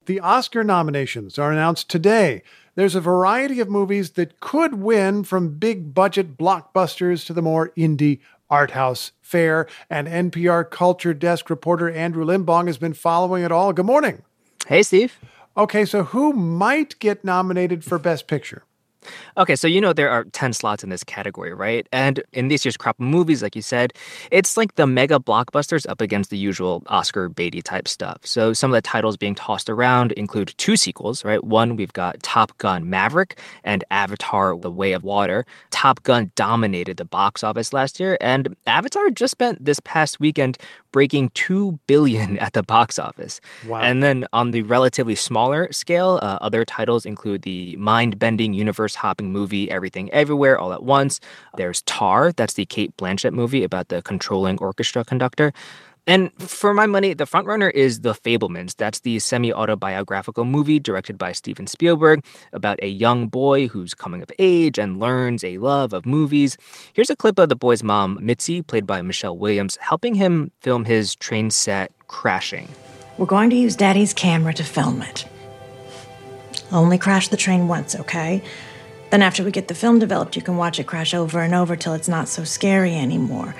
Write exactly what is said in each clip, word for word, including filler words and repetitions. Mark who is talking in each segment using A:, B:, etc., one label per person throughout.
A: The Oscar nominations are announced today. There's a variety of movies that could win, from big-budget blockbusters to the more indie art house fare. And N P R Culture Desk reporter Andrew Limbong has been following it all. Good morning.
B: Hey, Steve.
A: Okay, so who might get nominated for Best Picture?
B: Okay, so you know there are ten slots in this category, right? And in this year's crop of movies, like you said, it's like the mega blockbusters up against the usual Oscar baity type stuff. So some of the titles being tossed around include two sequels, right? One, we've got Top Gun Maverick and Avatar The Way of Water. Top Gun dominated the box office last year, and Avatar just spent this past weekend breaking two billion dollars at the box office.
A: Wow.
B: And then on the relatively smaller scale, uh, other titles include the mind-bending, universe-hopping movie Everything Everywhere All at Once. There's Tar, that's the Cate Blanchett movie about the controlling orchestra conductor. And for my money, the frontrunner is The Fabelmans. That's the semi-autobiographical movie directed by Steven Spielberg about a young boy who's coming of age and learns a love of movies. Here's a clip of the boy's mom, Mitzi, played by Michelle Williams, helping him film his train set crashing.
C: We're going to use Daddy's camera to film it. I'll only crash the train once, okay? Then after we get the film developed, you can watch it crash over and over till it's not so scary anymore.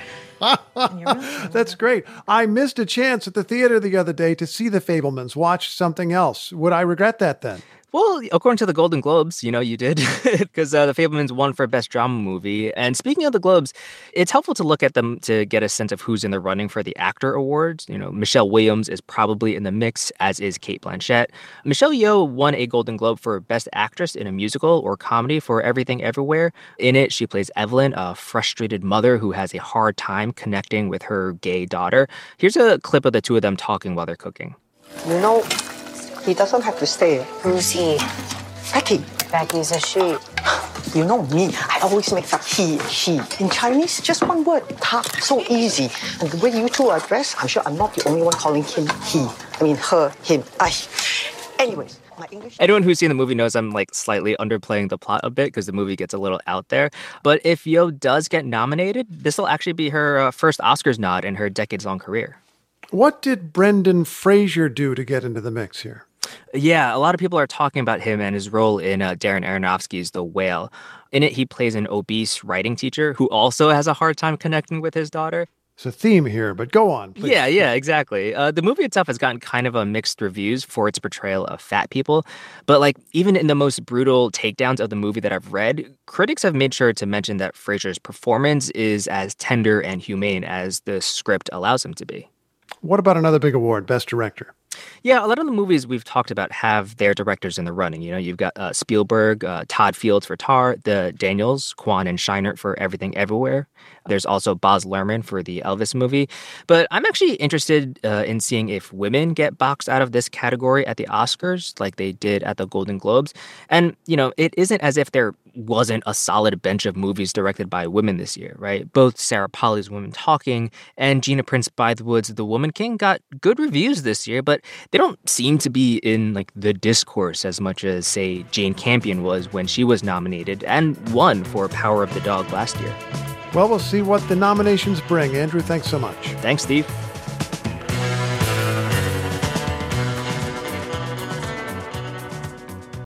A: That's great. I missed a chance at the theater the other day to see The Fabelmans. Watch something else. Would I regret that then?
B: Well, according to the Golden Globes, you know, you did, because uh, The Fabelmans won for Best Drama Movie. And speaking of the Globes, it's helpful to look at them to get a sense of who's in the running for the Actor Awards. You know, Michelle Williams is probably in the mix, as is Cate Blanchett. Michelle Yeoh won a Golden Globe for Best Actress in a Musical or Comedy for Everything Everywhere. In it, she plays Evelyn, a frustrated mother who has a hard time connecting with her gay daughter. Here's a clip of the two of them talking while they're cooking.
D: You know, he doesn't have to stay.
E: Who's he?
D: Becky.
E: Becky's a she.
D: You know me, I always mix up he and she. In Chinese, just one word, ta, so easy. And the way you two are dressed, I'm sure I'm not the only one calling him he. I mean her, him, I. Anyways. My English...
B: Anyone who's seen the movie knows I'm like slightly underplaying the plot a bit because the movie gets a little out there. But if Yeoh does get nominated, this will actually be her uh, first Oscars nod in her decades-long career.
A: What did Brendan Fraser do to get into the mix here?
B: Yeah, a lot of people are talking about him and his role in uh, Darren Aronofsky's The Whale. In it, he plays an obese writing teacher who also has a hard time connecting with his daughter.
A: It's a theme here, but go on, please.
B: Yeah, yeah, exactly. Uh, the movie itself has gotten kind of a mixed reviews for its portrayal of fat people. But like even in the most brutal takedowns of the movie that I've read, critics have made sure to mention that Fraser's performance is as tender and humane as the script allows him to be.
A: What about another big award, Best Director?
B: Yeah, a lot of the movies we've talked about have their directors in the running. You know, you've got uh, Spielberg, uh, Todd Fields for Tar, the Daniels, Kwan and Scheinert for Everything Everywhere. There's also Baz Luhrmann for the Elvis movie. But I'm actually interested uh, in seeing if women get boxed out of this category at the Oscars like they did at the Golden Globes. And, you know, it isn't as if there wasn't a solid bench of movies directed by women this year, right? Both Sarah Polley's Women Talking and Gina Prince Bythewood's The Woman King got good reviews this year, but they don't seem to be in like the discourse as much as, say, Jane Campion was when she was nominated and won for Power of the Dog last year.
A: Well, we'll see what the nominations bring. Andrew, thanks so much.
B: Thanks, Steve.